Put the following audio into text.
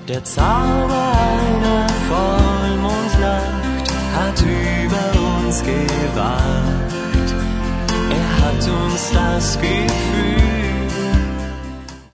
Der Zauber einer Vollmondnacht hat über uns gewacht. Er hat uns das Gefühl